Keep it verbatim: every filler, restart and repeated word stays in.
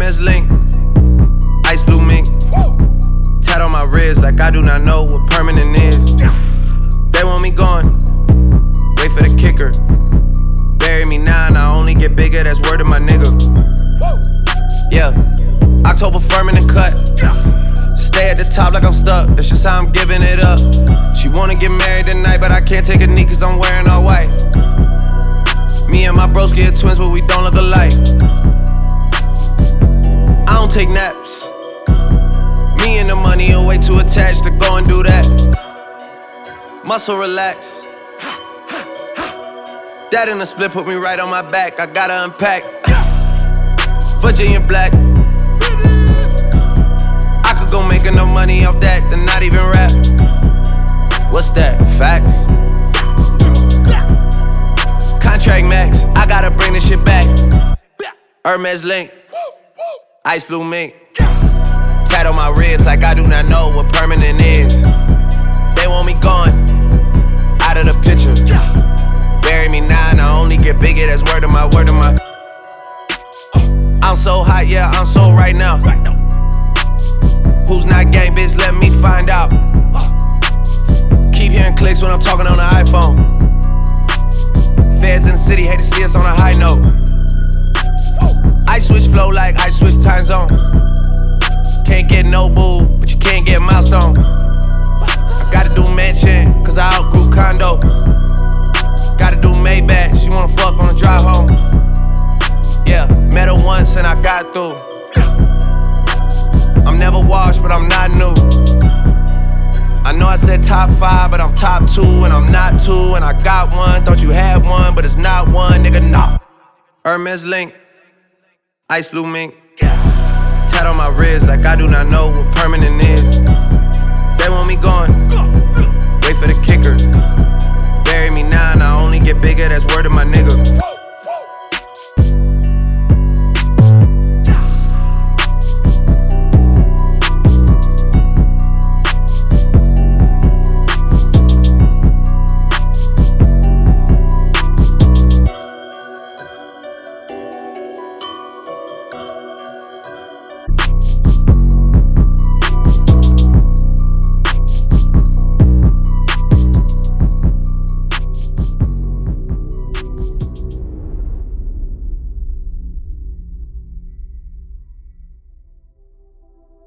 Hermes link, ice blue mink. Tat on my wrist like I do not know what permanent is. They want me gone, wait for the kicker. Bury me now and I only get bigger, that's word of my nigga. Yeah, October firm in the cut. Stay at the top like I'm stuck, that's just how I'm giving it up. She wanna get married tonight, but I can't take a knee cause I'm wearing all white. Me and my broski are twins, but we don't look alike. I don't take naps. Me and the money are way too attached to go and do that. Muscle relax. That in the split put me right on my back, I gotta unpack. Virginia black. I could go make enough money off that to not even rap. What's that? Facts? Contract max, I gotta bring this shit back. Hermes link, ice blue mink. Tat on my ribs like I do not know what permanent is. They want me gone, out of the picture. Bury me now and I only get bigger, that's word of my, word of my. I'm so hot, yeah, I'm so right now. Who's not gang, bitch, let me find out. Keep hearing clicks when I'm talking on the iPhone. Feds in the city, hate to see us on a high note. I switch flow like I switch time zone. Can't get no boo, but you can't get milestone. I gotta do mansion, cause I outgrew condo. Gotta do Maybach, she wanna fuck on the drive home. Yeah, met her once and I got through. I'm never washed, but I'm not new. I know I said top five, but I'm top two, and I'm not two, and I got one. Thought you had one, but it's not one, nigga, nah. Hermes link, ice blue mink. Tat on my wrist like I do not know what permanent is. They want me gone, wait for the kicker. Bury me now and I only get bigger, that's word of my nigga.